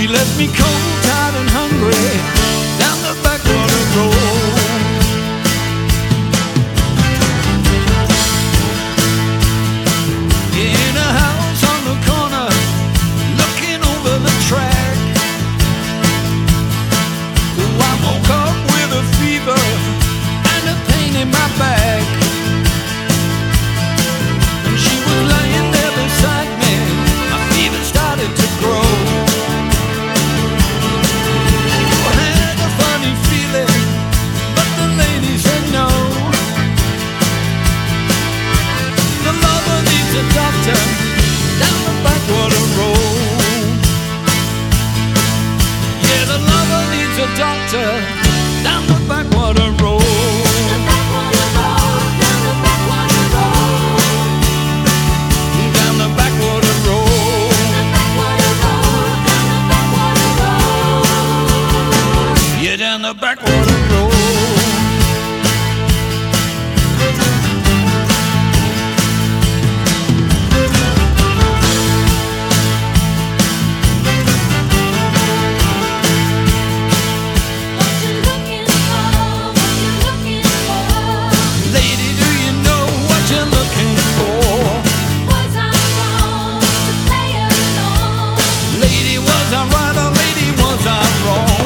She left me cold, tired and hungry down the backwater road. In a house on the corner, looking over the track. Oh, I woke up with a fever and a pain in my back. And she was lying there beside me. My fever started to grow. I had a funny feeling, but the lady said no. The lover needs a doctor down the backwater road. Yeah, the lover needs a doctor down the backwater road. Down the backwater road. Lady, do you know what you're looking for? Was I wrong to play along? Lady, was I right or lady, was I wrong?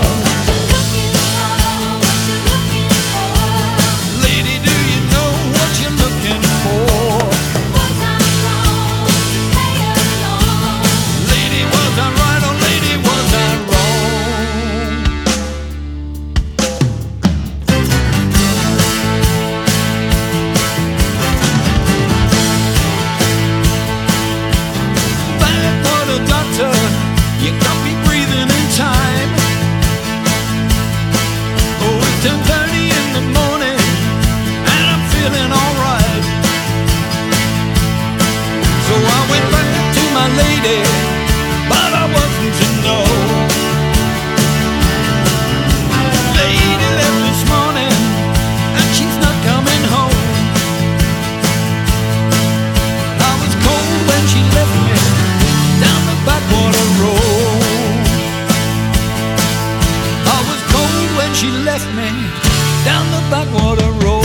You got me breathing in time. Oh, it's 10:30 in the morning and I'm feeling alright. So I went back to my lady, but I wasn't to know. Lady left this morning and she's not coming home. I was cold when she left me down the backwater road. She left me down the backwater road.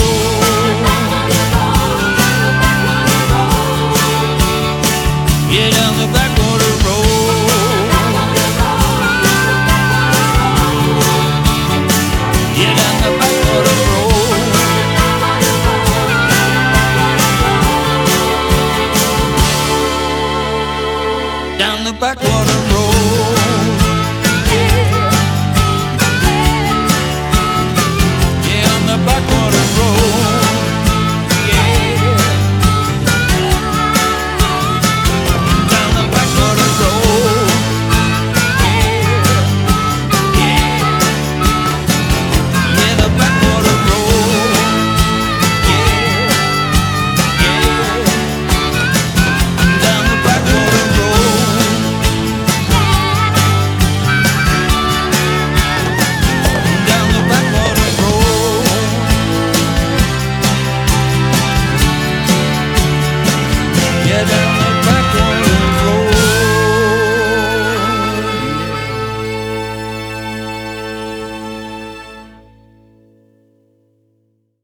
Yeah, down the backwater road. Yeah, down the backwater road. Down the backwater road.